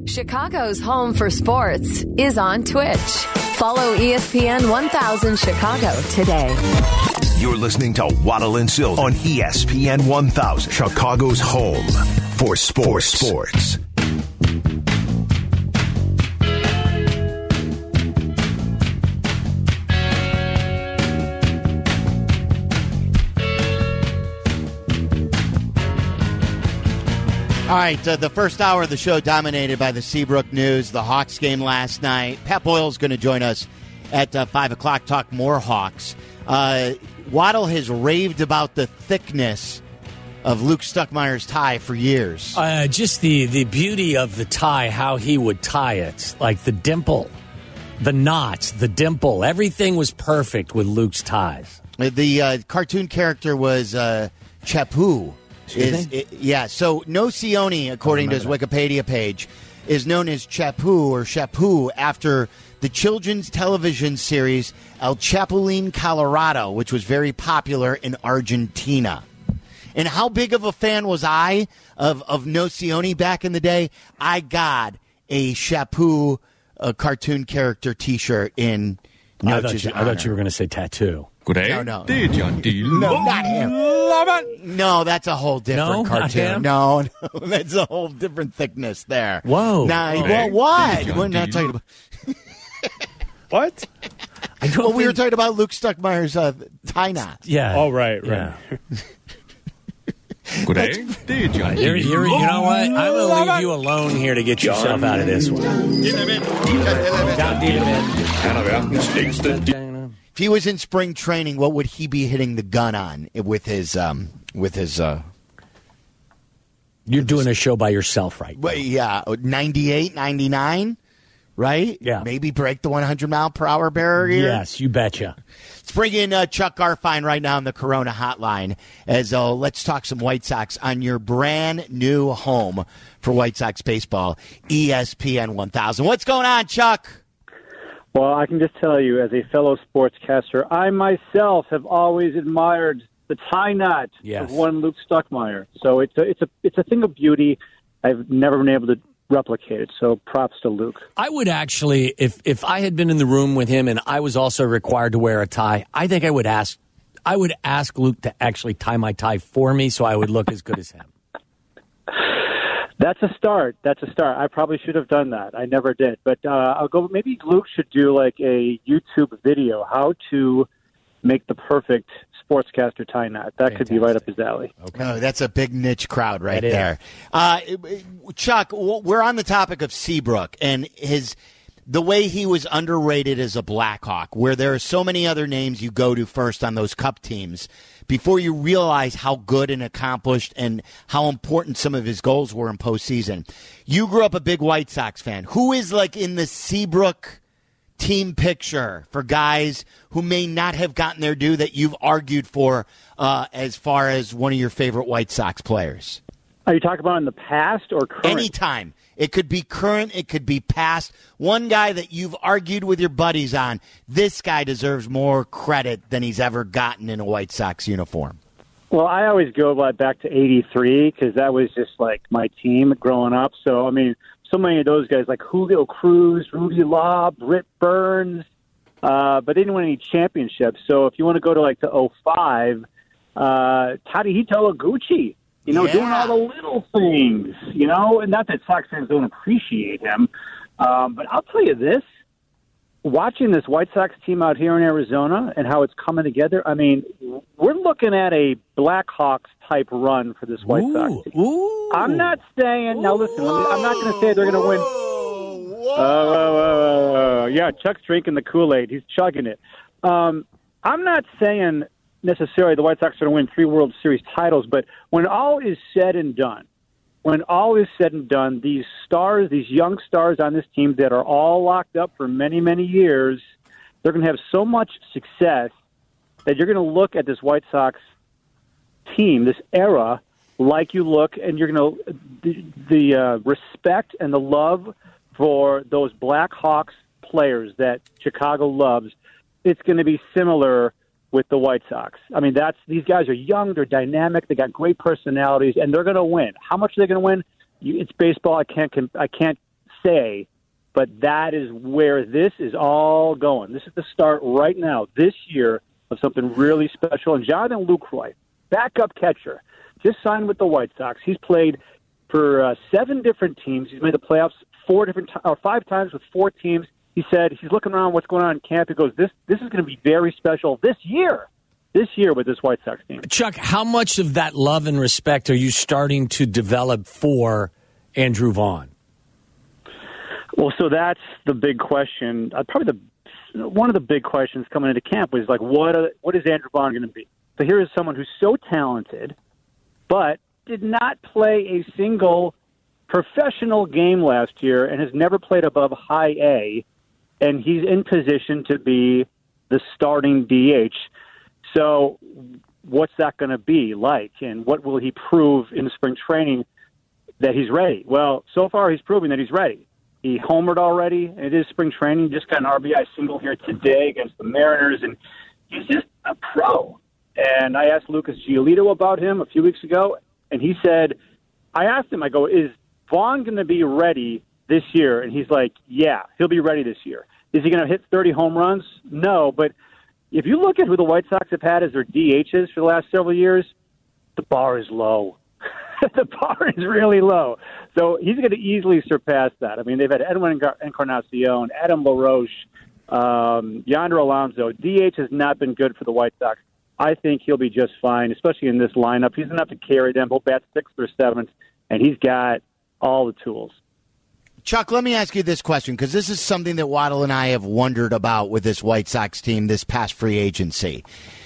Chicago's home for sports is on Twitch. Follow ESPN 1000 Chicago today. You're listening to Waddle and Silver on ESPN 1000, Chicago's home for sports. All right, the first hour of the show dominated by the Seabrook News, the Hawks game last night. Pat Boyle's going to join us at 5 o'clock, talk more Hawks. Waddle has raved about the thickness of Luke Stuckmeyer's tie for years. Just the beauty of the tie, how he would tie it, like the dimple, the knot, the dimple. Everything was perfect with Luke's ties. The cartoon character was Chapu. So Nocioni, according to his Wikipedia page, is known as Chapu after the children's television series El Chapulín Colorado, which was very popular in Argentina. And how big of a fan was I of Nocioni back in the day? I got a Chapu cartoon character T-shirt in Noche's honor. I thought you were going to say tattoo. No. No, not him. No, that's a whole different cartoon. No, that's a whole different thickness there. Whoa. Well, what? We're not talking about... What? We were talking about Luke Stuckmeyer's tie knot. Yeah. Oh, right. Yeah. You know what? I'm going to leave you alone here to get yourself out of this one. If he was in spring training, what would he be hitting the gun on with his You're doing a show by yourself right now. Yeah, 98, 99, right? Yeah. Maybe break the 100-mile-per-hour barrier. Yes, you betcha. Let's bring in Chuck Garfien right now on the Corona Hotline as let's talk some White Sox on your brand new home for White Sox baseball, ESPN 1000. What's going on, Chuck? Well, I can just tell you, as a fellow sportscaster, I myself have always admired the tie knot of one Luke Stuckmeyer. So it's a thing of beauty. I've never been able to replicate it. So props to Luke. I would actually, if I had been in the room with him and I was also required to wear a tie, I think I would ask Luke to actually tie my tie for me so I would look as good as him. That's a start. I probably should have done that. I never did. But I'll go. Maybe Luke should do like a YouTube video, how to make the perfect sportscaster tie knot. That could be right up his alley. Okay. Oh, that's a big niche crowd right there. Chuck, we're on the topic of Seabrook and the way he was underrated as a Blackhawk, where there are so many other names you go to first on those Cup teams before you realize how good and accomplished and how important some of his goals were in postseason. You grew up a big White Sox fan. Who is like in the Seabrook team picture for guys who may not have gotten their due that you've argued for as far as one of your favorite White Sox players? Are you talking about in the past or current? Anytime. It could be current. It could be past. One guy that you've argued with your buddies on, this guy deserves more credit than he's ever gotten in a White Sox uniform. Well, I always go back to 83 because that was just like my team growing up. So, I mean, so many of those guys like Julio Cruz, Rudy Law, Britt Burns, but they didn't win any championships. So if you want to go to like the 05, Tadahito Iguchi. Doing all the little things, and not that Sox fans don't appreciate him. But I'll tell you this, watching this White Sox team out here in Arizona and how it's coming together, I mean, we're looking at a Blackhawks-type run for this White Sox team. Ooh. I'm not saying, now listen, I'm not going to say they're going to win. Yeah, Chuck's drinking the Kool-Aid. He's chugging it. I'm not saying necessarily the White Sox are going to win 3 World Series titles, but when all is said and done, these stars, these young stars on this team that are all locked up for many, many years, they're going to have so much success that you're going to look at this White Sox team, this era, like you look, and you're going to the respect and the love for those Blackhawks players that Chicago loves. It's going to be similar with the White Sox. I mean, these guys are young, they're dynamic, they got great personalities, and they're going to win. How much are they going to win? It's baseball. I can't say, but that is where this is all going. This is the start right now, this year, of something really special. And Jonathan Lucroy, backup catcher, just signed with the White Sox. He's played for 7 different teams. He's made the playoffs 5 times with 4 teams. He said he's looking around what's going on in camp. He goes, this is going to be very special this year with this White Sox team. Chuck, how much of that love and respect are you starting to develop for Andrew Vaughn? Well, so that's the big question. Probably one of the big questions coming into camp was like, what is Andrew Vaughn going to be? So here is someone who's so talented, but did not play a single professional game last year and has never played above high A, and he's in position to be the starting DH. So what's that going to be like, and what will he prove in spring training that he's ready? Well, so far he's proving that he's ready. He homered already, and it is spring training. Just got an RBI single here today against the Mariners, and he's just a pro. And I asked Lucas Giolito about him a few weeks ago, and he said, I asked him, I go, is Vaughn going to be ready this year? And he's like, yeah, he'll be ready this year. Is he going to hit 30 home runs? No, but if you look at who the White Sox have had as their DHs for the last several years, the bar is low. The bar is really low. So he's going to easily surpass that. I mean, they've had Edwin Encarnacion, Adam LaRoche, Yonder Alonso. DH has not been good for the White Sox. I think he'll be just fine, especially in this lineup. He's enough to carry them. He'll bat 6th or 7th, and he's got all the tools. Chuck, let me ask you this question, because this is something that Waddle and I have wondered about with this White Sox team this past free agency.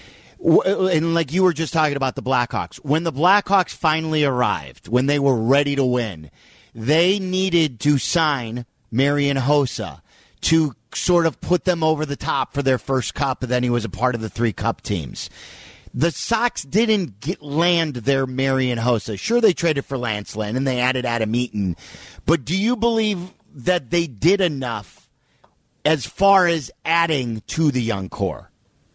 And like you were just talking about the Blackhawks, when the Blackhawks finally arrived, when they were ready to win, they needed to sign Marian Hossa to sort of put them over the top for their first cup, and then he was a part of the 3 cup teams. The Sox didn't land their Marian Hossa. Sure, they traded for Lance Lynn, and they added Adam Eaton. But do you believe that they did enough as far as adding to the young core?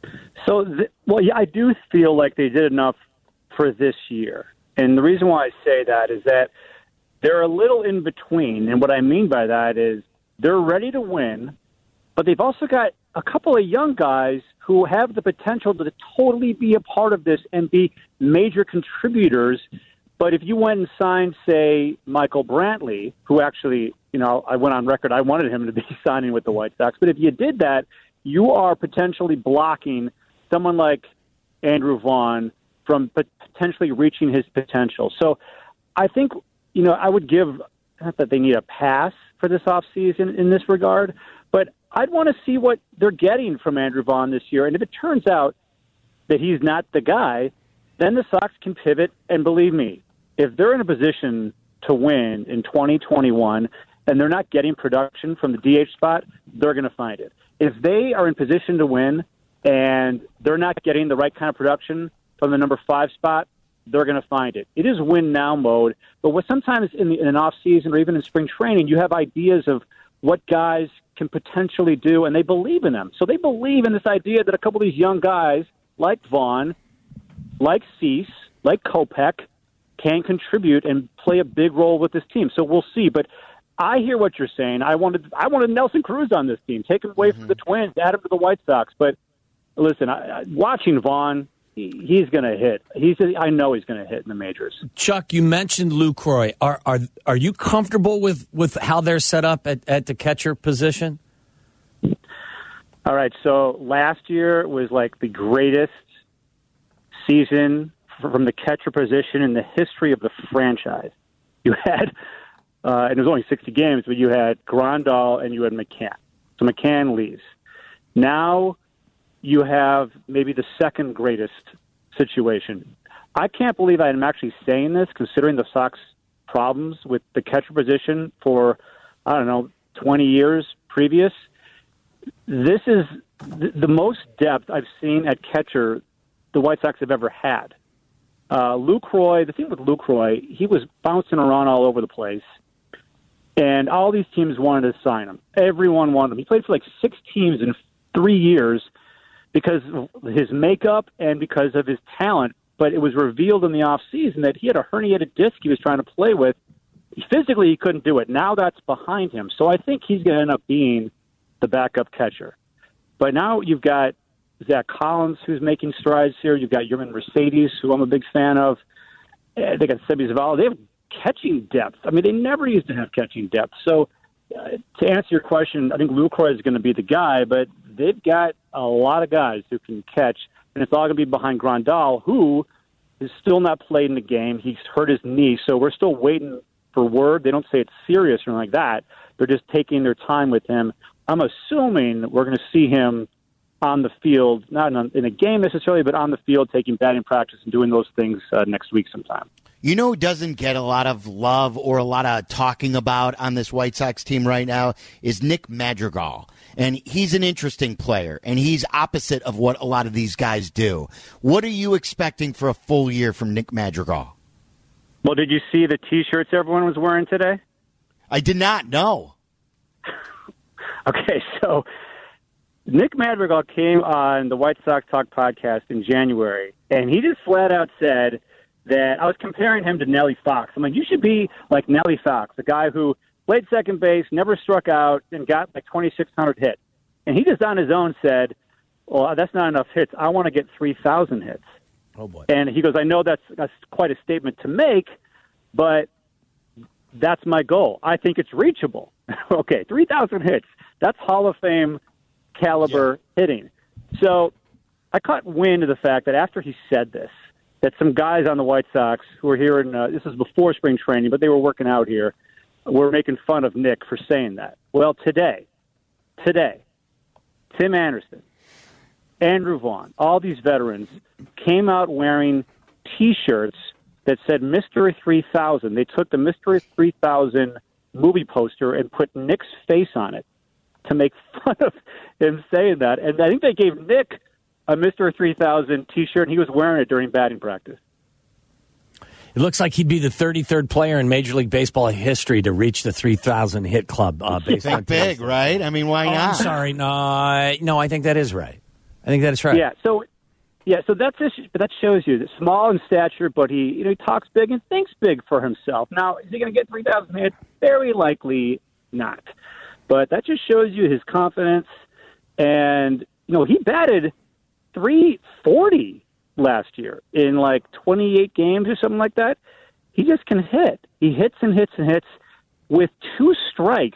So, yeah, I do feel like they did enough for this year. And the reason why I say that is that they're a little in between. And what I mean by that is they're ready to win, but they've also got a couple of young guys who have the potential to totally be a part of this and be major contributors. But if you went and signed, say, Michael Brantley, who actually, I went on record, I wanted him to be signing with the White Sox. But if you did that, you are potentially blocking someone like Andrew Vaughn from potentially reaching his potential. So I think, I would give, not that they need a pass for this offseason in this regard, but I'd want to see what they're getting from Andrew Vaughn this year. And if it turns out that he's not the guy, then the Sox can pivot. And believe me, if they're in a position to win in 2021 and they're not getting production from the DH spot, they're going to find it. If they are in position to win and they're not getting the right kind of production from the number 5 spot, they're going to find it. It is win-now mode, but sometimes in an off-season or even in spring training, you have ideas of what guys can potentially do, and they believe in them. So they believe in this idea that a couple of these young guys, like Vaughn, like Cease, like Kopech, can contribute and play a big role with this team. So we'll see. But I hear what you're saying. I wanted Nelson Cruz on this team, take him away from the Twins, add him to the White Sox. But listen, watching Vaughn, he's going to hit. I know he's going to hit in the majors. Chuck, you mentioned Lucroy. Are you comfortable with how they're set up at the catcher position? All right. So last year was like the greatest season from the catcher position in the history of the franchise. You had, and it was only 60 games, but you had Grandal and you had McCann. So McCann leaves. Now you have maybe the second greatest situation. I can't believe I'm actually saying this, considering the Sox problems with the catcher position for, 20 years previous. This is the most depth I've seen at catcher the White Sox have ever had. Lucroy, the thing with Lucroy, he was bouncing around all over the place, and all these teams wanted to sign him. Everyone wanted him. He played for like 6 teams in 3 years because of his makeup and because of his talent, but it was revealed in the offseason that he had a herniated disc he was trying to play with, physically he couldn't do it. Now that's behind him. So I think he's going to end up being the backup catcher. But now you've got Zach Collins, who's making strides here. You've got Yerman Mercedes, who I'm a big fan of. They got Sebi Zavala. They have catching depth. I mean, they never used to have catching depth. So to answer your question, I think Lucroy is going to be the guy, but they've got a lot of guys who can catch, and it's all going to be behind Grandal, who is still not played in the game. He's hurt his knee, so we're still waiting for word. They don't say it's serious or anything like that. They're just taking their time with him. I'm assuming we're going to see him on the field, not in a game necessarily, but on the field taking batting practice and doing those things next week sometime. You know who doesn't get a lot of love or a lot of talking about on this White Sox team right now is Nick Madrigal. And he's an interesting player, and he's opposite of what a lot of these guys do. What are you expecting for a full year from Nick Madrigal? Well, did you see the T-shirts everyone was wearing today? I did not know. Okay, so Nick Madrigal came on the White Sox Talk podcast in January, and he just flat out said that I was comparing him to Nellie Fox. I'm like, you should be like Nellie Fox, the guy who played second base, never struck out, and got like 2,600 hits. And he just on his own said, well, that's not enough hits. I want to get 3,000 hits. Oh, boy. And he goes, I know that's quite a statement to make, but that's my goal. I think it's reachable. Okay, 3,000 hits. That's Hall of Fame caliber hitting. So I caught wind of the fact that after he said this, that some guys on the White Sox who were here, this was before spring training, but they were working out here, were making fun of Nick for saying that. Well, today, Tim Anderson, Andrew Vaughn, all these veterans came out wearing T-shirts that said Mystery 3000. They took the Mystery 3000 movie poster and put Nick's face on it to make fun of him saying that. And I think they gave Nick a Mr. 3000 T-shirt, and he was wearing it during batting practice. It looks like he'd be the 33rd player in Major League Baseball history to reach the 3,000 hit club. Based on big, right? I mean, why not? I'm sorry. No, I think that is right. I think that is right. Yeah, so that shows you that small in stature, but he talks big and thinks big for himself. Now, is he going to get 3,000 hits? Very likely not. But that just shows you his confidence. And, he batted .340 last year in like 28 games or something like that. He just can hit. He hits and hits and hits with two strikes.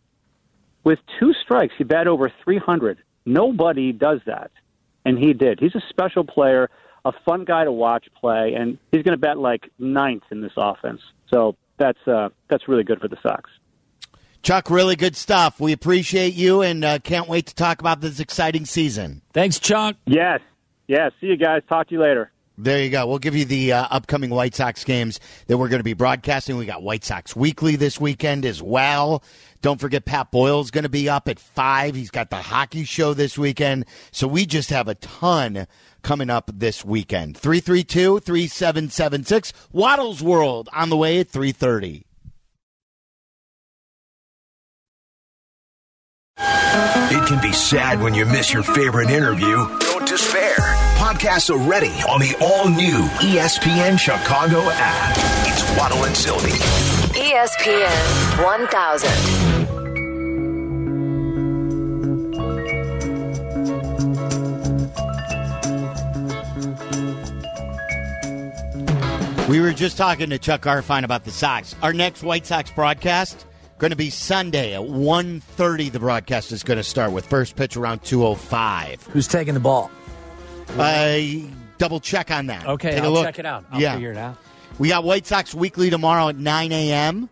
He batted over 300. Nobody does that. And he did. He's a special player, a fun guy to watch play, and he's going to bat like ninth in this offense. So that's really good for the Sox. Chuck, really good stuff. We appreciate you and can't wait to talk about this exciting season. Thanks, Chuck. Yes. Yeah, see you guys. Talk to you later. There you go. We'll give you the upcoming White Sox games that we're going to be broadcasting. We got White Sox Weekly this weekend as well. Don't forget Pat Boyle's going to be up at 5. He's got the hockey show this weekend. So we just have a ton coming up this weekend. 332-3776. Waddle's World on the way at 3:30. It can be sad when you miss your favorite interview. Don't despair. Podcasts are ready on the all-new ESPN Chicago app. It's Waddle and Sylvie. ESPN 1000. We were just talking to Chuck Garfien about the Sox. Our next White Sox broadcast going to be Sunday at 1:30. The broadcast is going to start with first pitch around 2:05. Who's taking the ball? Double check on that. Okay, Take I'll a look. check it out. I'll figure it out. We got White Sox Weekly tomorrow at 9 a.m.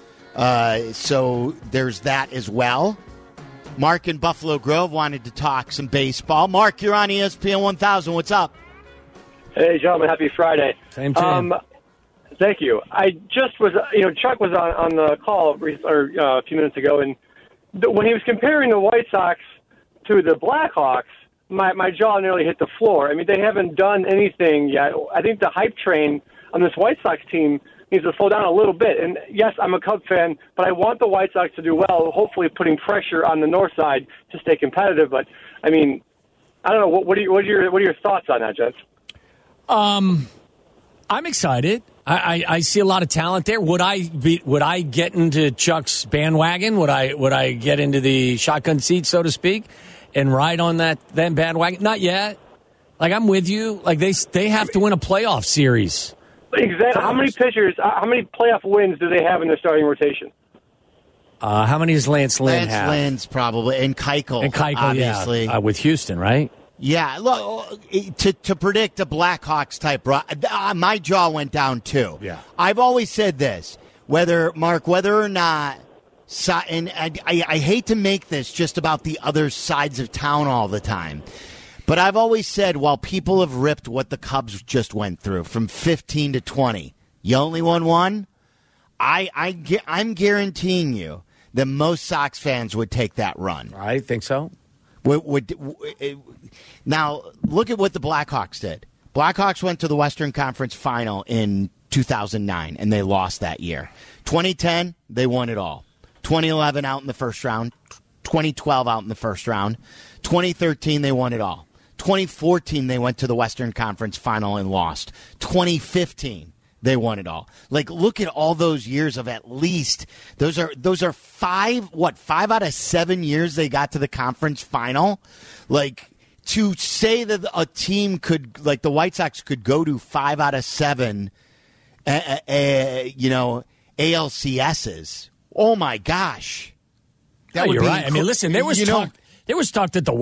So there's that as well. Mark in Buffalo Grove wanted to talk some baseball. Mark, you're on ESPN 1000. What's up? Hey, gentlemen. Happy Friday. Same to you. Thank you. I just was, Chuck was on the call a few minutes ago, and when he was comparing the White Sox to the Blackhawks, my jaw nearly hit the floor. I mean, they haven't done anything yet. I think the hype train on this White Sox team needs to slow down a little bit. And yes, I'm a Cubs fan, but I want the White Sox to do well, hopefully putting pressure on the north side to stay competitive. But I mean, I don't know. What are your thoughts on that, gents? I'm excited. I see a lot of talent there. Would I get into Chuck's bandwagon? Would I get into the shotgun seat, so to speak, and ride on that bandwagon? Not yet. Like, I'm with you. Like, they have to win a playoff series. Exactly. How many pitchers? How many playoff wins do they have in their starting rotation? How many does Lance Lynn have? Lance Lynn's probably, and Keuchel, obviously. Yeah. With Houston, right? Yeah, look, to predict a Blackhawks type, my jaw went down too. Yeah, I've always said this, whether or not, and I hate to make this just about the other sides of town all the time, but I've always said, while people have ripped what the Cubs just went through from 15 to 20, you only won one. I'm guaranteeing you that most Sox fans would take that run. I think so. Now, look at what the Blackhawks did. Blackhawks went to the Western Conference Final in 2009, and they lost that year. 2010, they won it all. 2011, out in the first round. 2012, out in the first round. 2013, they won it all. 2014, they went to the Western Conference Final and lost. 2015, they won it all. Like, look at all those years of at least those are five out of 7 years they got to the conference final. Like, to say that a team could, like the White Sox, could go to 5 out of 7, ALCSs. Oh my gosh, that would be right. I mean, listen, there was talk. There was talk that the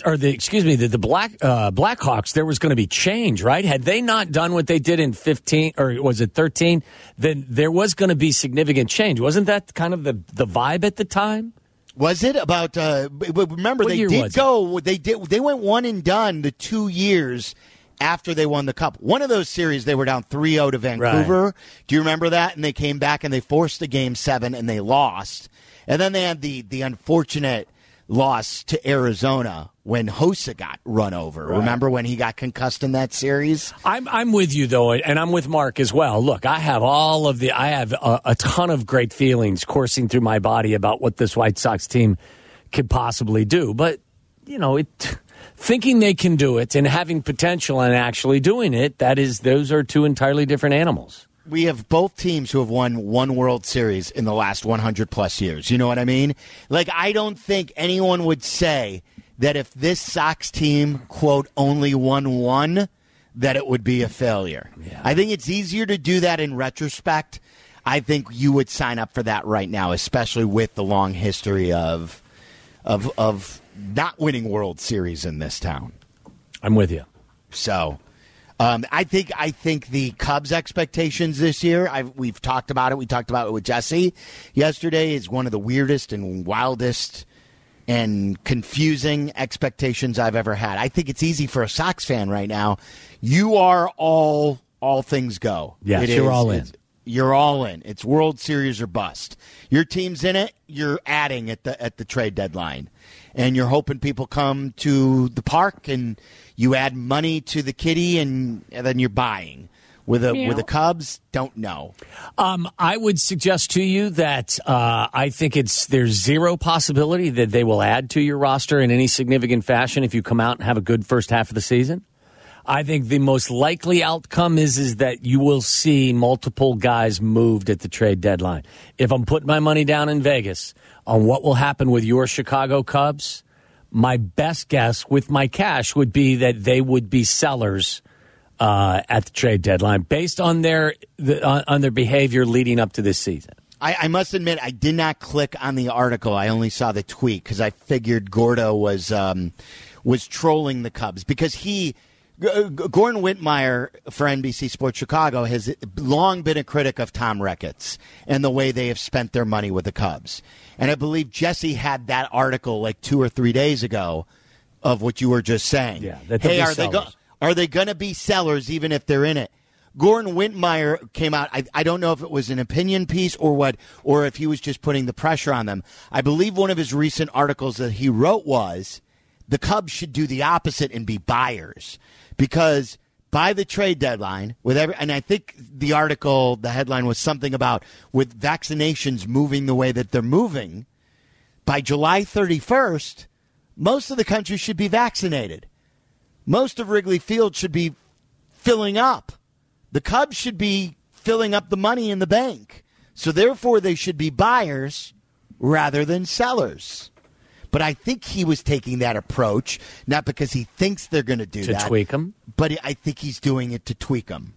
Blackhawks, there was going to be change, right? Had they not done what they did in 15, or was it 13, then there was going to be significant change. Wasn't that kind of the vibe at the time? Was it about? Remember, they did go. They went one and done the 2 years after they won the Cup. One of those series, they were down 3-0 to Vancouver. Right. Do you remember that? And they came back and they forced the Game 7 and they lost. And then they had the unfortunate loss to Arizona when Hossa got run over. Right. Remember when he got concussed in that series? I'm with you, though, and I'm with Mark as well. Look, I have a ton of great feelings coursing through my body about what this White Sox team could possibly do. But, thinking they can do it and having potential and actually doing it, those are two entirely different animals. We have both teams who have won one World Series in the last 100-plus years. You know what I mean? Like, I don't think anyone would say that if this Sox team, quote, only won one, that it would be a failure. Yeah. I think it's easier to do that in retrospect. I think you would sign up for that right now, especially with the long history of not winning World Series in this town. I'm with you. So I think the Cubs' expectations this year, we've talked about it. We talked about it with Jesse yesterday. Is one of the weirdest and wildest and confusing expectations I've ever had. I think it's easy for a Sox fan right now. You are all things go. Yes, you're all in. You're all in. It's World Series or bust. Your team's in it. You're adding at the trade deadline, and you're hoping people come to the park and you add money to the kitty, and then you're buying. With the Cubs, don't know. I would suggest to you that I think there's zero possibility that they will add to your roster in any significant fashion if you come out and have a good first half of the season. I think the most likely outcome is that you will see multiple guys moved at the trade deadline. If I'm putting my money down in Vegas on what will happen with your Chicago Cubs, my best guess with my cash would be that they would be sellers at the trade deadline based on their behavior leading up to this season. I must admit, I did not click on the article. I only saw the tweet because I figured Gordo was trolling the Cubs because Gordon Whitmire for NBC Sports Chicago has long been a critic of Tom Ricketts and the way they have spent their money with the Cubs. And I believe Jesse had that article like 2 or 3 days ago of what you were just saying. Yeah, hey, are they going to be sellers even if they're in it? Gordon Whitmire came out. I don't know if it was an opinion piece or if he was just putting the pressure on them. I believe one of his recent articles that he wrote was the Cubs should do the opposite and be buyers. Because by the trade deadline, and I think the article, the headline was something about with vaccinations moving the way that they're moving, by July 31st, most of the country should be vaccinated. Most of Wrigley Field should be filling up. The Cubs should be filling up the money in the bank. So therefore, they should be buyers rather than sellers. But I think he was taking that approach, not because he thinks they're going to do that. To tweak them? But I think he's doing it to tweak them.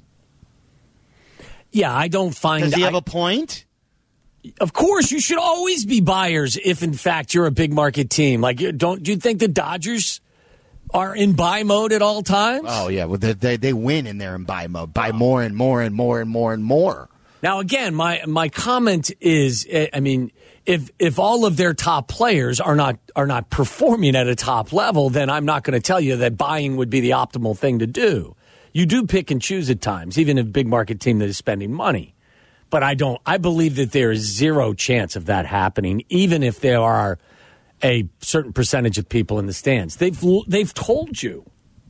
Yeah, I don't find... Does he have a point? Of course, you should always be buyers if, in fact, you're a big market team. Like, do you think the Dodgers are in buy mode at all times? Oh, yeah. Well, they win and they're in buy mode. Buy more and more and more and more and more. Now, again, my comment is, I mean, if all of their top players are not performing at a top level, then I'm not going to tell you that buying would be the optimal thing to do. You do pick and choose at times, even a big market team that is spending money. But I believe that there is zero chance of that happening, even if there are a certain percentage of people in the stands. They've told you.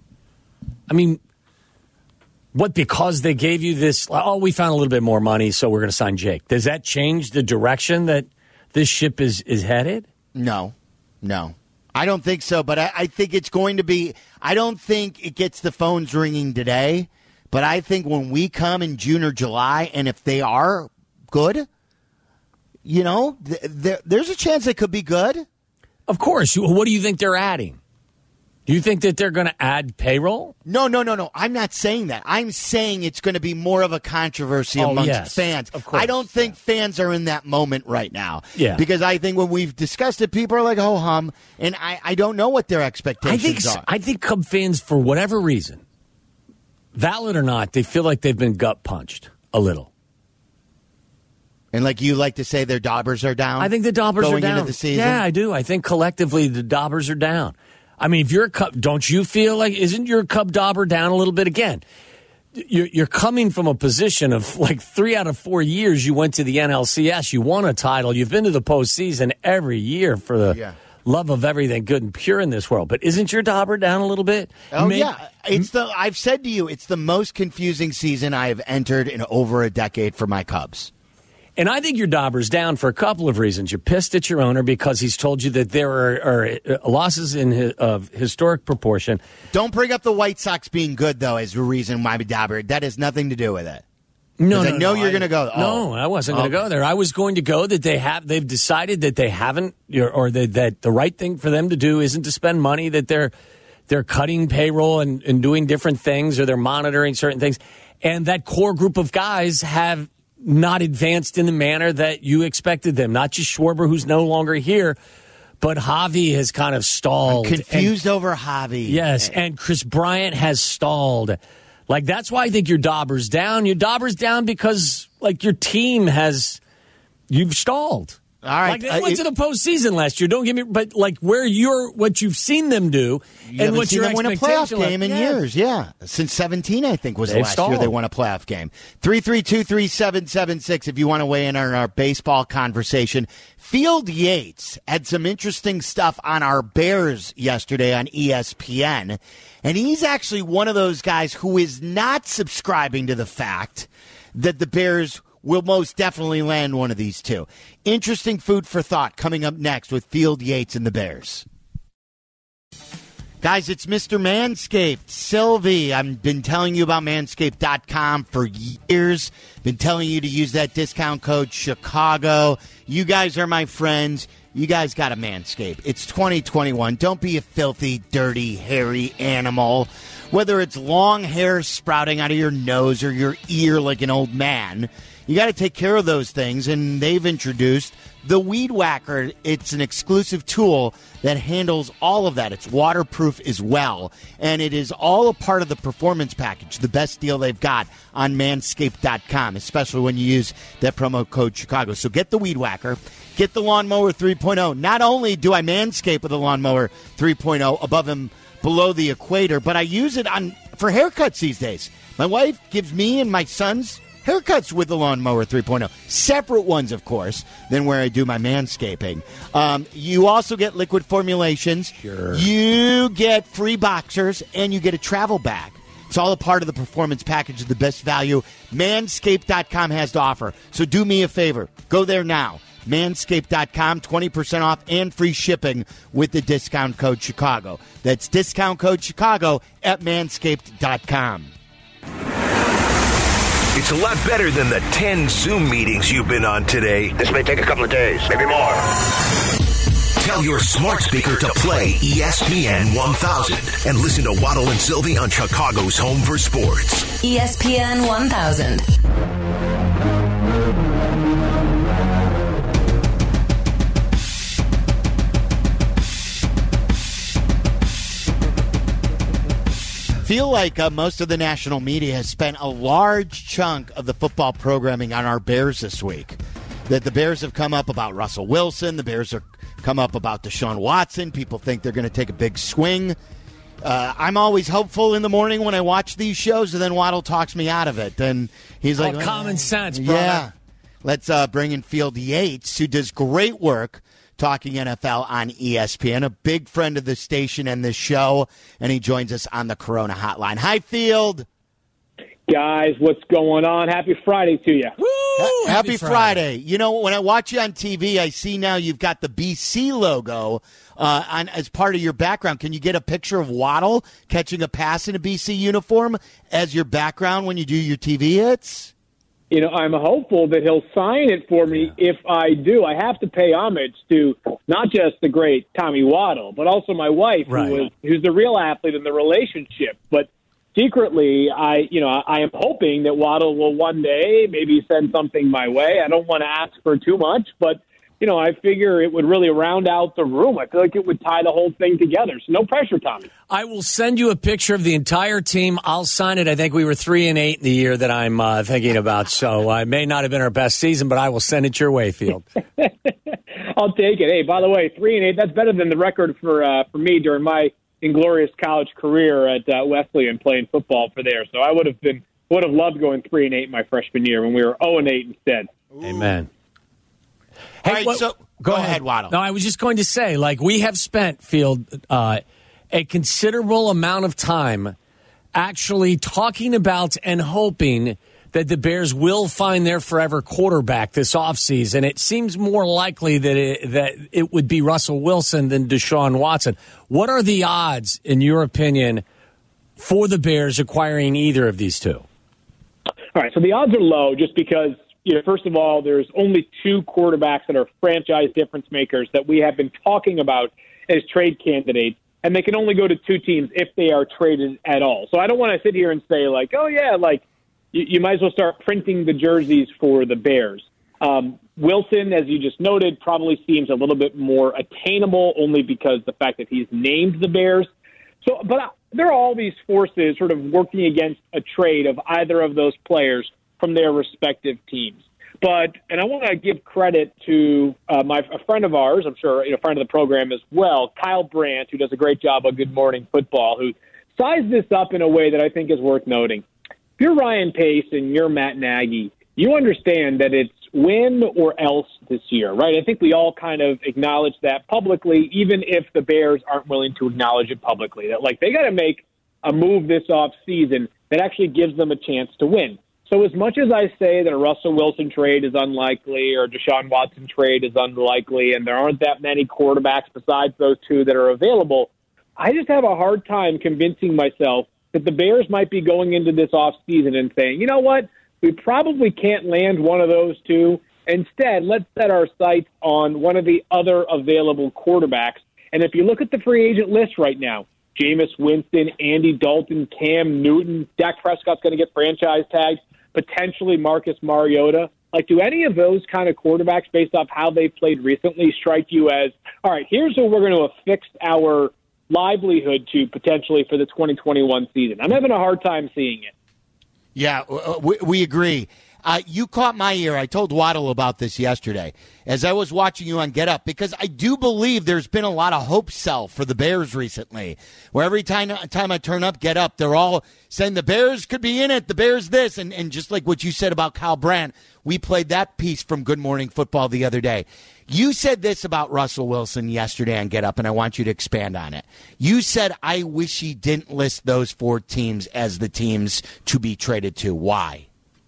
I mean, what, because they gave you this, oh, we found a little bit more money, so we're going to sign Jake. Does that change the direction that this ship is headed? No. I don't think so, but I think it's going to be, I don't think it gets the phones ringing today, but I think when we come in June or July, and if they are good, you know, there's a chance they could be good. Of course. What do you think they're adding? Do you think that they're going to add payroll? No. I'm not saying that. I'm saying it's going to be more of a controversy amongst fans. Of course. I don't think fans are in that moment right now. Yeah. Because I think when we've discussed it, people are like, ho hum, and I don't know what their expectations are. I think Cub fans, for whatever reason, valid or not, they feel like they've been gut punched a little. And like you like to say, their daubers are down? I think the daubers are down. Going into the season? Yeah, I do. I think collectively the daubers are down. I mean, if you're a Cub, don't you feel like, isn't your Cub dauber down a little bit again? You're coming from a position of like 3 out of 4 years you went to the NLCS, you won a title, you've been to the postseason every year for the love of everything good and pure in this world. But isn't your dauber down a little bit? Yeah. I've said to you, it's the most confusing season I have entered in over a decade for my Cubs. And I think your dauber's down for a couple of reasons. You're pissed at your owner because he's told you that there are losses of historic proportion. Don't bring up the White Sox being good, though, as a reason why I'm a dauber. That has nothing to do with it. No, I know you're going to go. No, I wasn't going to go there. I was going to go that they've decided that they haven't, or that the right thing for them to do isn't to spend money, that they're cutting payroll and doing different things, or they're monitoring certain things. And that core group of guys have not advanced in the manner that you expected them. Not just Schwarber, who's no longer here, but Javi has kind of stalled. I'm confused over Javi. Yes, and Chris Bryant has stalled. Like, that's why I think your dauber's down. Your dauber's down because, like, your team you've stalled. All right. Like, they went to the postseason last year. Don't get me, but like what you've seen them do, and what your expectation win a playoff game in years. Yeah, since 17, I think was the last year they won a playoff game. 3323776. If you want to weigh in on our baseball conversation, Field Yates had some interesting stuff on our Bears yesterday on ESPN, and he's actually one of those guys who is not subscribing to the fact that the Bears will most definitely land one of these two. Interesting food for thought coming up next with Field Yates and the Bears. Guys, it's Mr. Manscaped, Sylvie. I've been telling you about Manscaped.com for years. Been telling you to use that discount code Chicago. You guys are my friends. You guys got to Manscaped. It's 2021. Don't be a filthy, dirty, hairy animal. Whether it's long hair sprouting out of your nose or your ear like an old man, you got to take care of those things, and they've introduced the Weed Whacker. It's an exclusive tool that handles all of that. It's waterproof as well, and it is all a part of the performance package, the best deal they've got on Manscaped.com, especially when you use that promo code Chicago. So get the Weed Whacker, get the Lawnmower 3.0. Not only do I manscape with the Lawnmower 3.0 above and below the equator, but I use it for haircuts these days. My wife gives me and my sons haircuts with the Lawnmower 3.0. Separate ones, of course, than where I do my manscaping. You also get liquid formulations. Sure. You get free boxers, and you get a travel bag. It's all a part of the performance package of the best value Manscaped.com has to offer. So do me a favor. Go there now. Manscaped.com, 20% off and free shipping with the discount code Chicago. That's discount code Chicago at Manscaped.com. It's a lot better than the 10 Zoom meetings you've been on today. This may take a couple of days, maybe more. Tell your smart speaker to play ESPN 1000 and listen to Waddle and Sylvie on Chicago's Home for Sports. ESPN 1000. Feel like most of the national media has spent a large chunk of the football programming on our Bears this week. That the Bears have come up about Russell Wilson. The Bears have come up about Deshaun Watson. People think they're going to take a big swing. I'm always hopeful in the morning when I watch these shows, and then Waddle talks me out of it. And he's like, common sense, brother. Yeah. Let's bring in Field Yates, who does great work talking NFL on ESPN, a big friend of the station and this show, and he joins us on the Corona Hotline. Hi, Field. Guys, what's going on? Happy Friday to you. Woo! Happy Friday. You know, when I watch you on TV, I see now you've got the BC logo on as part of your background. Can you get a picture of Waddle catching a pass in a BC uniform as your background when you do your TV hits? You know, I'm hopeful that he'll sign it for me if I do. I have to pay homage to not just the great Tommy Waddle, but also my wife, who's the real athlete in the relationship. But secretly, I am hoping that Waddle will one day maybe send something my way. I don't want to ask for too much, but I figure it would really round out the room. I feel like it would tie the whole thing together. So no pressure, Tommy. I will send you a picture of the entire team. I'll sign it. I think we were 3-8 in the year that I'm thinking about. So it may not have been our best season, but I will send it your way, Field. I'll take it. Hey, by the way, 3-8, that's better than the record for me during my inglorious college career at Wesleyan playing football for there. So I would have loved going 3-8 my freshman year when we were 0-8 instead. Amen. Hey, go ahead, Waddle. No, I was just going to say, we have spent, Field, a considerable amount of time actually talking about and hoping that the Bears will find their forever quarterback this offseason. It seems more likely that it would be Russell Wilson than Deshaun Watson. What are the odds, in your opinion, for the Bears acquiring either of these two? All right, so the odds are low just because, first of all, there's only two quarterbacks that are franchise difference makers that we have been talking about as trade candidates, and they can only go to two teams if they are traded at all. So I don't want to sit here and say, you might as well start printing the jerseys for the Bears. Wilson, as you just noted, probably seems a little bit more attainable only because the fact that he's named the Bears. So, but there are all these forces sort of working against a trade of either of those players from their respective teams. And I want to give credit to a friend of ours, I'm sure, a friend of the program as well, Kyle Brandt, who does a great job on Good Morning Football, who sized this up in a way that I think is worth noting. If you're Ryan Pace and you're Matt Nagy, you understand that it's win or else this year, right? I think we all kind of acknowledge that publicly, even if the Bears aren't willing to acknowledge it publicly, that they got to make a move this off season that actually gives them a chance to win. So as much as I say that a Russell Wilson trade is unlikely or a Deshaun Watson trade is unlikely, and there aren't that many quarterbacks besides those two that are available, I just have a hard time convincing myself that the Bears might be going into this offseason and saying, you know what, we probably can't land one of those two. Instead, let's set our sights on one of the other available quarterbacks. And if you look at the free agent list right now, Jameis Winston, Andy Dalton, Cam Newton, Dak Prescott's going to get franchise tagged, potentially Marcus Mariota. Do any of those kind of quarterbacks, based off how they've played recently, strike you as, all right, here's who we're going to affix our livelihood to potentially for the 2021 season? I'm having a hard time seeing it. Yeah, we agree. You caught my ear. I told Waddle about this yesterday as I was watching you on Get Up, because I do believe there's been a lot of hope sell for the Bears recently, where every time I turn up Get Up, they're all saying the Bears could be in it, the Bears this, and just like what you said about Kyle Brandt, we played that piece from Good Morning Football the other day. You said this about Russell Wilson yesterday on Get Up, and I want you to expand on it. You said, I wish he didn't list those four teams as the teams to be traded to. Why?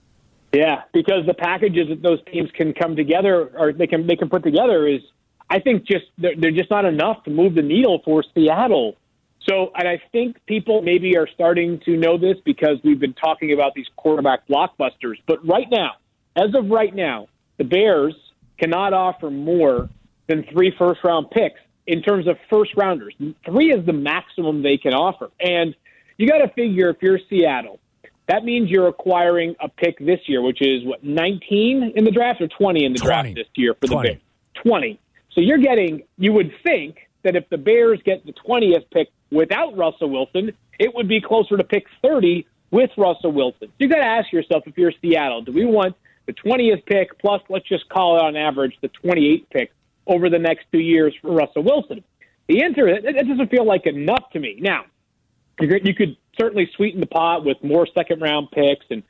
Yeah, because the packages that those teams can come together, or they can put together, is, I think, they're just not enough to move the needle for Seattle. So, and I think people maybe are starting to know this because we've been talking about these quarterback blockbusters. But right now, as of right now, the Bears cannot offer more than 3 first-round picks in terms of first-rounders. 3 is the maximum they can offer. And you got to figure if you're Seattle, that means you're acquiring a pick this year, which is, 19 in the draft or 20 in the draft this year for the Bears? 20. So you're getting, you would think that if the Bears get the 20th pick without Russell Wilson, it would be closer to pick 30 with Russell Wilson. So you got to ask yourself, if you're Seattle, do we want the 20th pick plus, let's just call it on average, the 28th pick over the next 2 years for Russell Wilson? The answer, it doesn't feel like enough to me. Now, you could certainly sweeten the pot with more second-round picks and,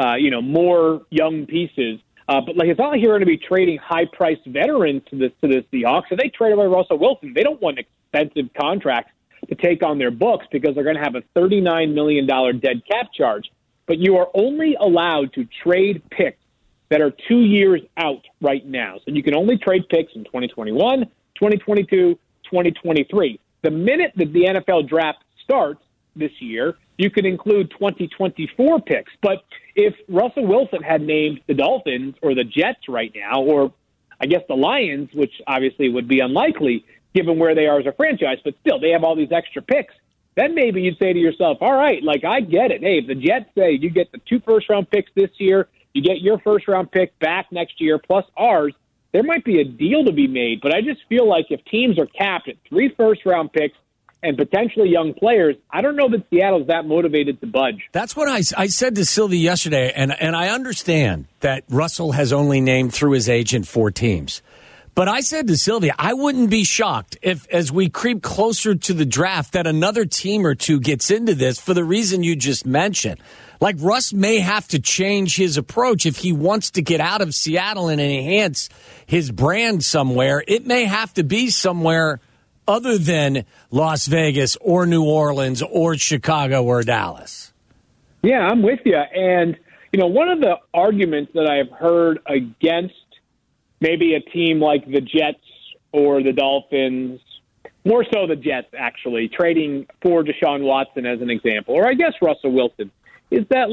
more young pieces. But it's not like you're going to be trading high-priced veterans to the Seahawks. If they trade away Russell Wilson, they don't want expensive contracts to take on their books because they're going to have a $39 million dead cap charge. But you are only allowed to trade picks that are 2 years out right now. So you can only trade picks in 2021, 2022, 2023. The minute that the NFL draft starts this year, you could include 2024 picks. But if Russell Wilson had named the Dolphins or the Jets right now, or I guess the Lions, which obviously would be unlikely given where they are as a franchise, but still they have all these extra picks, then maybe you'd say to yourself, all right, I get it. Hey, if the Jets say you get the 2 first-round picks this year, you get your first-round pick back next year plus ours, there might be a deal to be made. But I just feel like if teams are capped at 3 first-round picks and potentially young players, I don't know that Seattle's that motivated to budge. That's what I said to Sylvie yesterday, and I understand that Russell has only named through his agent 4 teams. But I said to Sylvie, I wouldn't be shocked if, as we creep closer to the draft, that another team or 2 gets into this for the reason you just mentioned. Russ may have to change his approach if he wants to get out of Seattle and enhance his brand somewhere. It may have to be somewhere other than Las Vegas or New Orleans or Chicago or Dallas. Yeah, I'm with you. And, one of the arguments that I've heard against maybe a team like the Jets or the Dolphins, more so the Jets, actually, trading for Deshaun Watson as an example, or I guess Russell Wilson, is that,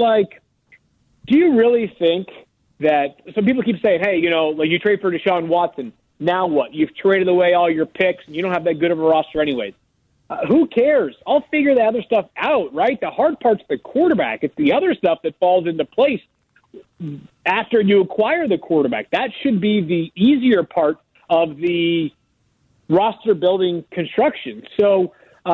do you really think that some people keep saying, hey, you trade for Deshaun Watson, now what? You've traded away all your picks, and you don't have that good of a roster anyways. Who cares? I'll figure the other stuff out, right? The hard part's the quarterback. It's the other stuff that falls into place after you acquire the quarterback. That should be the easier part of the roster-building construction. So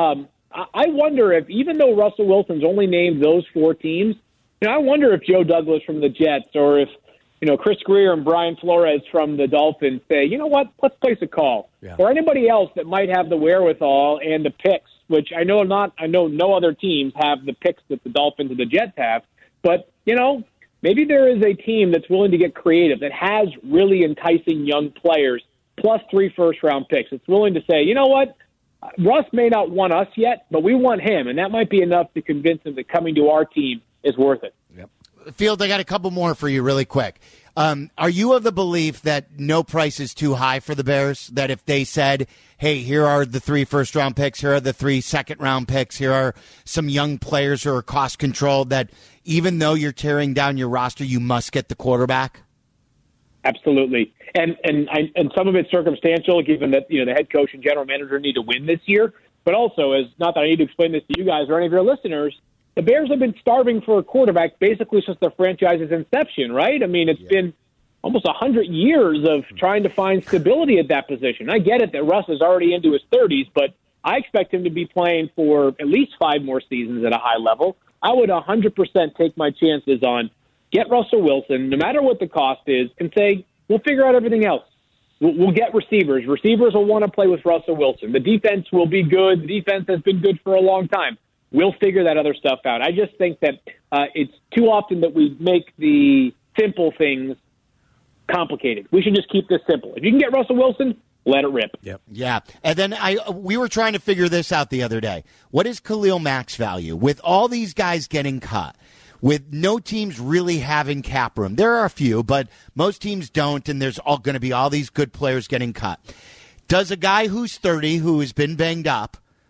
I wonder if, even though Russell Wilson's only named those 4 teams, I wonder if Joe Douglas from the Jets or if Chris Greer and Brian Flores from the Dolphins say, you know what, let's place a call. Yeah. Or anybody else that might have the wherewithal and the picks, which I know no other teams have the picks that the Dolphins and the Jets have. But, maybe there is a team that's willing to get creative, that has really enticing young players, plus 3 first-round picks. It's willing to say, you know what, Russ may not want us yet, but we want him, and that might be enough to convince him that coming to our team is worth it. Yep. Field, I got a couple more for you really quick. Are you of the belief that no price is too high for the Bears? That if they said, hey, here are the 3 first-round picks, here are the 3 second-round picks, here are some young players who are cost-controlled, that even though you're tearing down your roster, you must get the quarterback? Absolutely. And some of it's circumstantial, given that the head coach and general manager need to win this year. But also, not that I need to explain this to you guys or any of your listeners, the Bears have been starving for a quarterback basically since the franchise's inception, right? I mean, it's been almost 100 years of trying to find stability at that position. I get it that Russ is already into his 30s, but I expect him to be playing for at least 5 more seasons at a high level. I would 100% take my chances on get Russell Wilson, no matter what the cost is, and say, we'll figure out everything else. We'll get receivers. Receivers will want to play with Russell Wilson. The defense will be good. The defense has been good for a long time. We'll figure that other stuff out. I just think that it's too often that we make the simple things complicated. We should just keep this simple. If you can get Russell Wilson, let it rip. Yep. Yeah. And then we were trying to figure this out the other day. What is Khalil Mack's value? With all these guys getting cut, with no teams really having cap room. There are a few, but most teams don't, and there's all going to be all these good players getting cut. Does a guy who's 30, who has been banged up,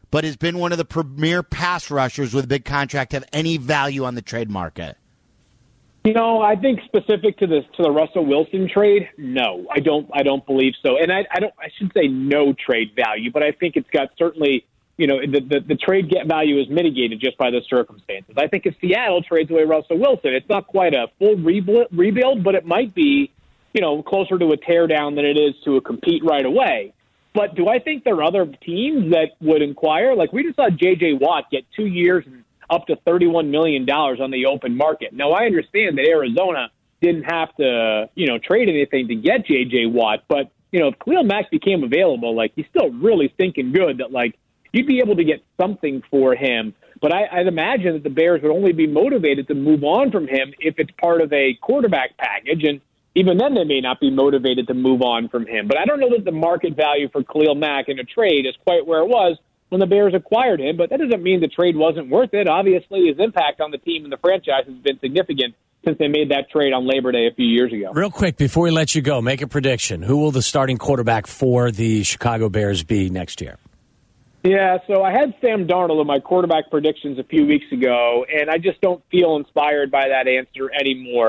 but has been one of the premier pass rushers with a big contract, have any value on the trade market? I think specific to the Russell Wilson trade, no, I don't believe so. And I should say no trade value, but I think it's got certainly, the trade value is mitigated just by the circumstances. I think if Seattle trades away Russell Wilson, it's not quite a full rebuild, but it might be, closer to a teardown than it is to a compete right away. But do I think there are other teams that would inquire? Like we just saw J.J. Watt get 2 years and up to $31 million on the open market. Now, I understand that Arizona didn't have to, trade anything to get J.J. Watt, but, if Khalil Mack became available, he's still really thinking good that, you'd be able to get something for him. But I'd imagine that the Bears would only be motivated to move on from him if it's part of a quarterback package, and even then they may not be motivated to move on from him. But I don't know that the market value for Khalil Mack in a trade is quite where it was when the Bears acquired him, but that doesn't mean the trade wasn't worth it. Obviously, his impact on the team and the franchise has been significant since they made that trade on Labor Day a few years ago. Real quick, before we let you go, make a prediction. Who will the starting quarterback for the Chicago Bears be next year? Yeah, so I had Sam Darnold in my quarterback predictions a few weeks ago, and I just don't feel inspired by that answer anymore.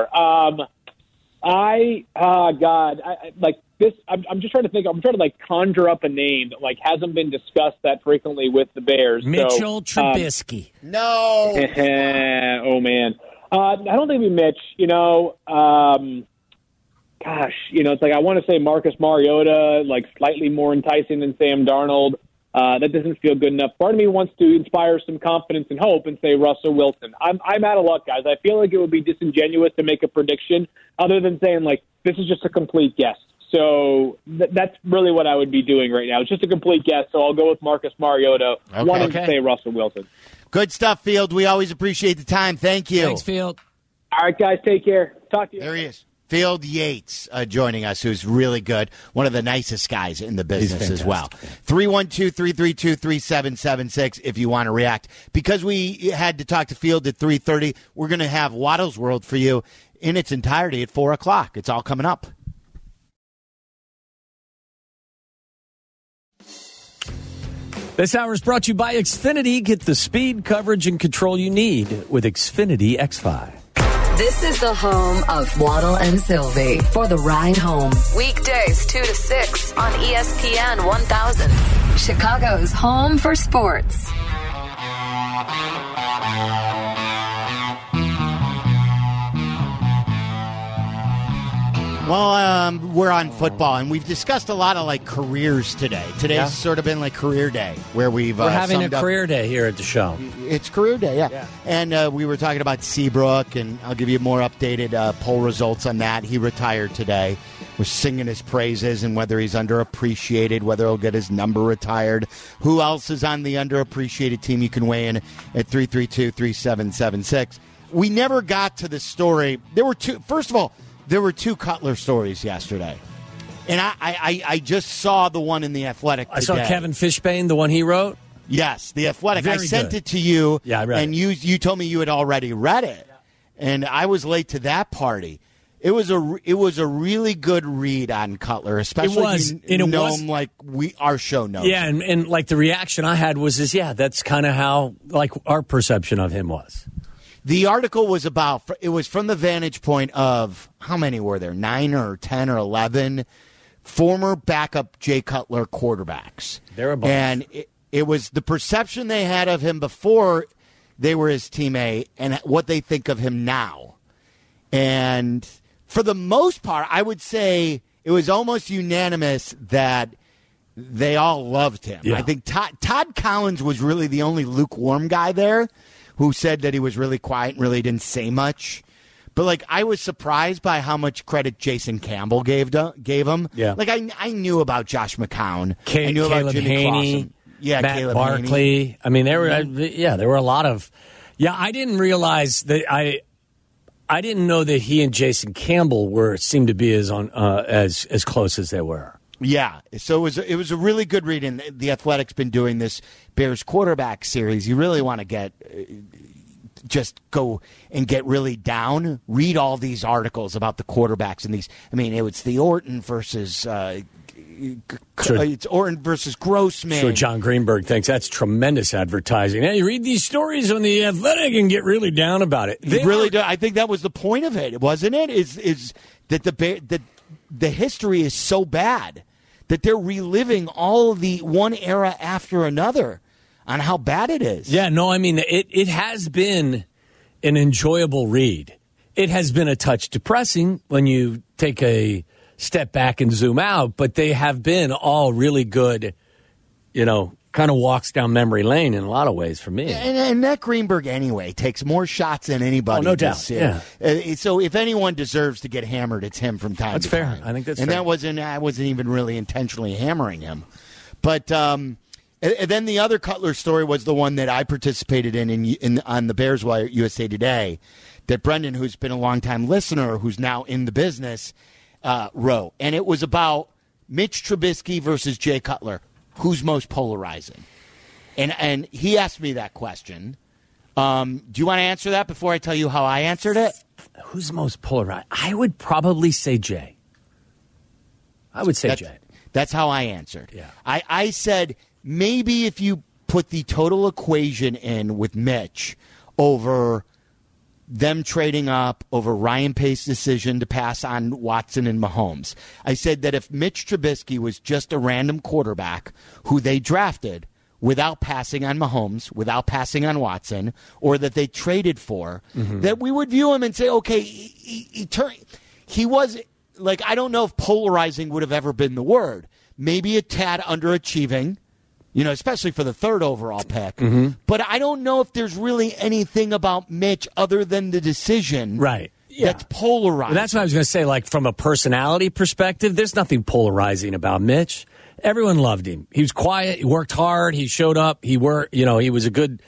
I'm just trying to think. I'm trying to conjure up a name that hasn't been discussed that frequently with the Bears. Mitchell Trubisky. No. Oh man, I don't think it'd be Mitch. It's I want to say Marcus Mariota, slightly more enticing than Sam Darnold. That doesn't feel good enough. Part of me wants to inspire some confidence and hope and say Russell Wilson. I'm out of luck, guys. I feel like it would be disingenuous to make a prediction other than saying, this is just a complete guess. So that's really what I would be doing right now. It's just a complete guess, so I'll go with Marcus Mariota, wanting to say Russell Wilson. Good stuff, Field. We always appreciate the time. Thank you. Thanks, Field. All right, guys, take care. Talk to you. There he is. Field Yates joining us, who's really good. One of the nicest guys in the business as well. 312-332-3776 if you want to react. Because we had to talk to Field at 3:30, we're going to have Waddle's World for you in its entirety at 4 o'clock. It's all coming up. This hour is brought to you by Xfinity. Get the speed, coverage, and control you need with Xfinity X5. This is the home of Waddle and Sylvie for the ride home. Weekdays 2 to 6 on ESPN 1000. Chicago's home for sports. Well, we're on football, and we've discussed a lot of careers today. Today's sort of been career day, where we're having a career day here at the show. It's career day, yeah. And we were talking about Seabrook, and I'll give you more updated poll results on that. He retired today. We're singing his praises and whether he's underappreciated, whether he'll get his number retired. Who else is on the underappreciated team? You can weigh in at 332-3776. We never got to the story. There were two. First of all, there were two Cutler stories yesterday. And I just saw the one in The Athletic today. I saw Kevin Fishbane, the one he wrote. Yes, The Athletic. Very I sent good. it to you. Yeah, I read and it. you told me you had already read it. Yeah. And I was late to that party. It was a really good read on Cutler, especially if you know him like our show knows. Yeah, and the reaction I had was that's kind of how our perception of him was. The article was from the vantage point of, how many were there? 9 or 10 or 11 former backup Jay Cutler quarterbacks. There are a bunch. And it was the perception they had of him before they were his teammate and what they think of him now. And for the most part, I would say it was almost unanimous that they all loved him. Yeah. I think Todd Collins was really the only lukewarm guy there, who said that he was really quiet and really didn't say much. But, I was surprised by how much credit Jason Campbell gave him. Yeah. I knew about Josh McCown. I knew about Caleb Jimmy Haney, Clausen. Yeah, Matt Caleb Barkley. Haney. I mean, there were a lot of... Yeah, I didn't realize that... I didn't know that he and Jason Campbell seemed to be as close as they were. Yeah, so it was a really good read, and the Athletic's been doing this Bears quarterback series. You really want to just go and get really down, read all these articles about the quarterbacks and these. I mean, it was the Orton versus it's Orton versus Grossman. Sure, John Greenberg thinks that's tremendous advertising. Hey, you read these stories on The Athletic and get really down about it. They really do. I think that was the point of it, wasn't it? Is that the history is so bad that they're reliving all of the one era after another on how bad it is. Yeah, no, I mean, it has been an enjoyable read. It has been a touch depressing when you take a step back and zoom out, but they have been all really good, kind of walks down memory lane in a lot of ways for me. And Matt Greenberg, anyway, takes more shots than anybody. Oh, no doubt. Yeah. So if anyone deserves to get hammered, it's him from time to time. That's fair. I think that's fair. And I wasn't even really intentionally hammering him. But and then the other Cutler story was the one that I participated in on the Bears Wire at USA Today, that Brendan, who's been a longtime listener, who's now in the business, wrote. And it was about Mitch Trubisky versus Jay Cutler. Who's most polarizing? And he asked me that question. Do you want to answer that before I tell you how I answered it? Who's most polarized? I would probably say Jay. Jay. That's how I answered. Yeah. I said maybe if you put the total equation in with Mitch over them trading up, over Ryan Pace's decision to pass on Watson and Mahomes. I said that if Mitch Trubisky was just a random quarterback who they drafted without passing on Mahomes, without passing on Watson, or that they traded for, that we would view him and say, okay, he was, like, I don't know if polarizing would have ever been the word. Maybe a tad underachieving, especially for the third overall pick. Mm-hmm. But I don't know if there's really anything about Mitch other than the decision that's polarizing. Well, that's what I was going to say. Like, from a personality perspective, there's nothing polarizing about Mitch. Everyone loved him. He was quiet. He worked hard. He showed up. He was a good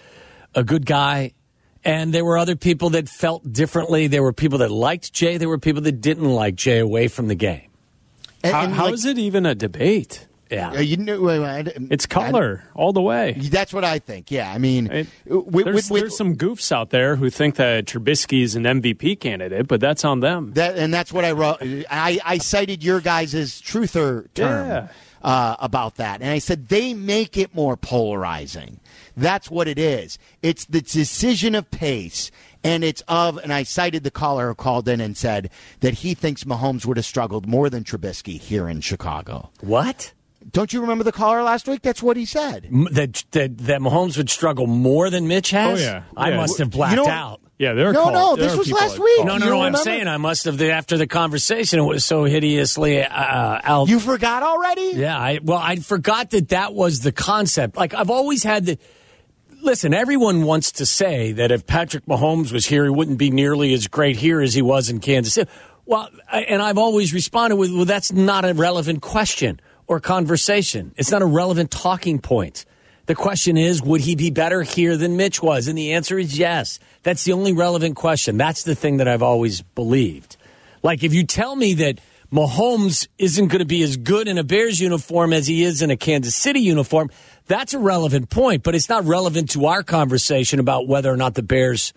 guy. And there were other people that felt differently. There were people that liked Jay. There were people that didn't like Jay away from the game. How is it even a debate? Yeah, it's Cutler all the way. That's what I think. Yeah, I mean, there's some goofs out there who think that Trubisky is an MVP candidate, but that's on them. That's what I wrote. I cited your guys' truther term about that, and I said they make it more polarizing. That's what it is. It's the decision of Pace. And and I cited the caller who called in and said that he thinks Mahomes would have struggled more than Trubisky here in Chicago. What? Don't you remember the caller last week? That's what he said. That Mahomes would struggle more than Mitch has? Oh, yeah. I must have blacked out. Yeah, this was last week. No, I'm saying I must have, after the conversation, it was so hideously out. You forgot already? Yeah, I forgot that was the concept. Like, I've always had listen, everyone wants to say that if Patrick Mahomes was here, he wouldn't be nearly as great here as he was in Kansas City. Well, and I've always responded with, well, that's not a relevant question or conversation. It's not a relevant talking point. The question is, would he be better here than Mitch was? And the answer is yes. That's the only relevant question. That's the thing that I've always believed. Like, if you tell me that Mahomes isn't going to be as good in a Bears uniform as he is in a Kansas City uniform, that's a relevant point, but it's not relevant to our conversation about whether or not the Bears,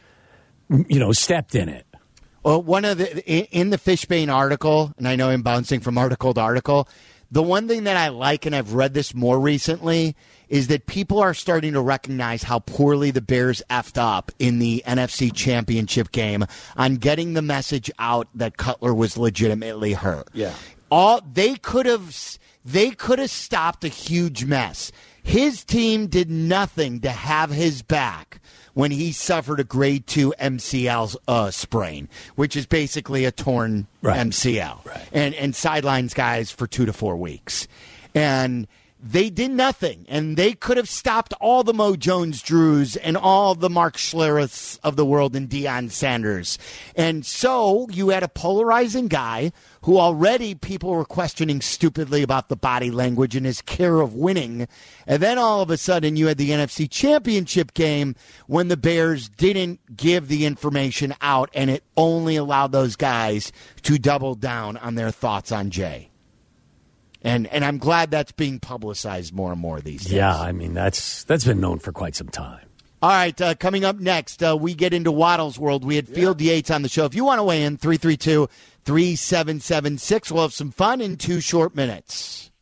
stepped in it. Well, in the Fishbane article, and I know I'm bouncing from article to article, the one thing that I like, and I've read this more recently, is that people are starting to recognize how poorly the Bears effed up in the NFC Championship game on getting the message out that Cutler was legitimately hurt. Yeah. They could have stopped a huge mess. His team did nothing to have his back when he suffered a grade 2 MCL sprain, which is basically a torn MCL, and sidelines guys for 2 to 4 weeks. And they did nothing, and they could have stopped all the Mo Jones-Drews and all the Mark Schlereths of the world and Deion Sanders. And so you had a polarizing guy who already people were questioning stupidly about the body language and his care of winning. And then all of a sudden you had the NFC Championship game when the Bears didn't give the information out, and it only allowed those guys to double down on their thoughts on Jay. And I'm glad that's being publicized more and more these days. Yeah, I mean, that's been known for quite some time. All right, coming up next, we get into Waddle's world. We had Field Yates on the show. If you want to weigh in, 332-3776. We'll have some fun in 2 short minutes.